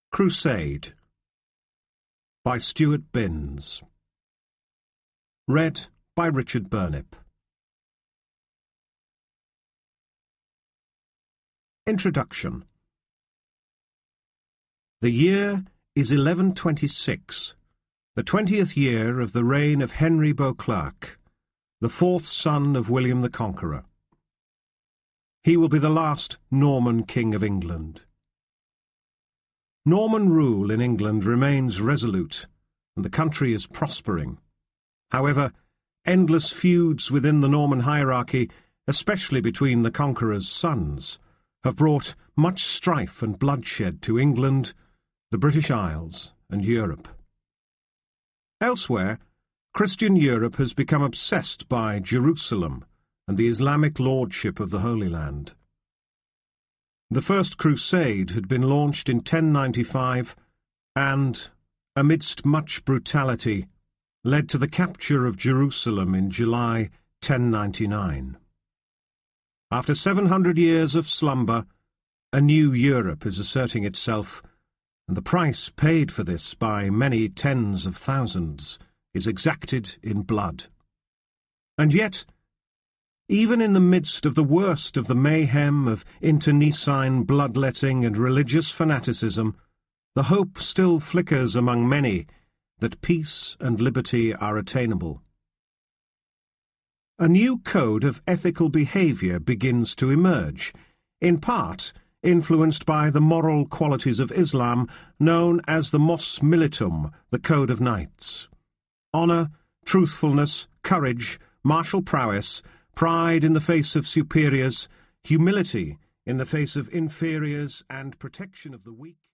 Crusade by Stuart Binns. Read by Richard Burnip. Introduction. The year is 1126, the 20th year of the reign of Henry Beauclerk, the fourth son of William the Conqueror. He will be the last Norman King of England. Norman rule in England remains resolute, and the country is prospering. However, endless feuds within the Norman hierarchy, especially between the conqueror's sons, have brought much strife and bloodshed to England, the British Isles, and Europe. Elsewhere, Christian Europe has become obsessed by Jerusalem and the Islamic lordship of the Holy Land. The First Crusade had been launched in 1095 and, amidst much brutality, led to the capture of Jerusalem in July 1099. After 700 years of slumber, a new Europe is asserting itself, and the price paid for this by many tens of thousands is exacted in blood. And yet, even in the midst of the worst of the mayhem of internecine bloodletting and religious fanaticism, the hope still flickers among many that peace and liberty are attainable. A new code of ethical behaviour begins to emerge, in part influenced by the moral qualities of Islam known as the Mos Militum, the Code of Knights. Honour, truthfulness, courage, martial prowess, pride in the face of superiors, humility in the face of inferiors, and protection of the weak.